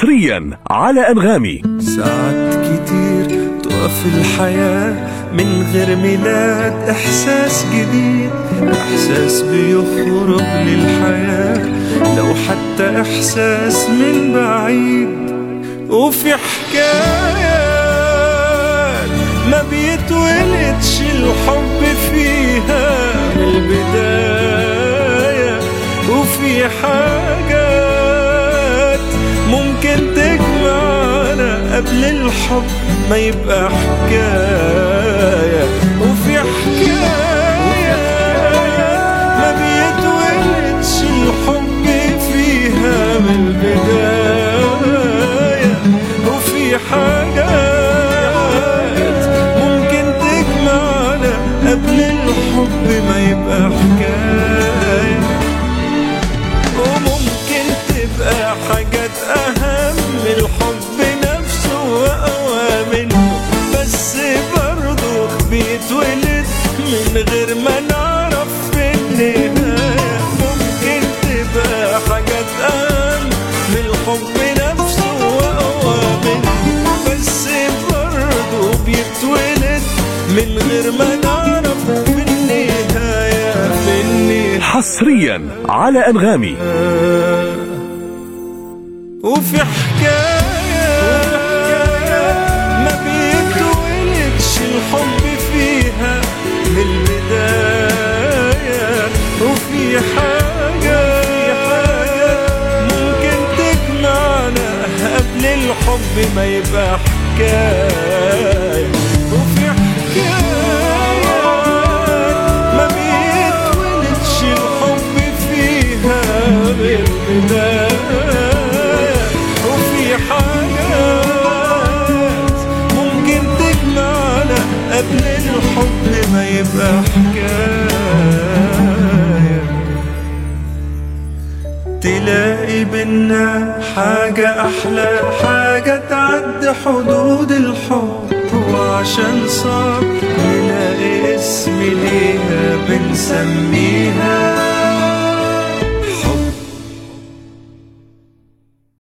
حصريا على أنغامي. ساعات كتير تقف الحياة من غير ميلاد إحساس جديد، إحساس بيخرج للحياة لو حتى إحساس من بعيد. وفي حكايات ما بيتولدش الحب فيها من البداية، وفي حاجات ممكن تجمعنا قبل الحب ما يبقى حكاية. وفي حكاية ما بيتولدش الحب فيها من البداية، وفي حاجات ممكن تجمعنا قبل الحب ما يبقى حكاية. وممكن تبقى حاجات أهم من الحب نفسه وأوامره، بس برضه بيتولد من غير ما نعرف في النهاية. ممكن تبقى حاجات أهم من الحب نفسه وأوامره، بس برضه بيتولد من غير ما نعرف في النهاية. حصريا على أنغامي. وفي حكاية ما بيتولدش الحب فيها من البداية، وفي حاجة ممكن تجمعنا قبل الحب ما يبقى حكاية. وفي حكاية ما بيتولدش الحب فيها من البداية، وفي حاجات ممكن تجمعنا قبل الحب ما يبقى حكاية. تلاقي بينا حاجة أحلى، حاجة تعدي حدود الحب، وعشان صعب نلاقي اسم ليها بنسميها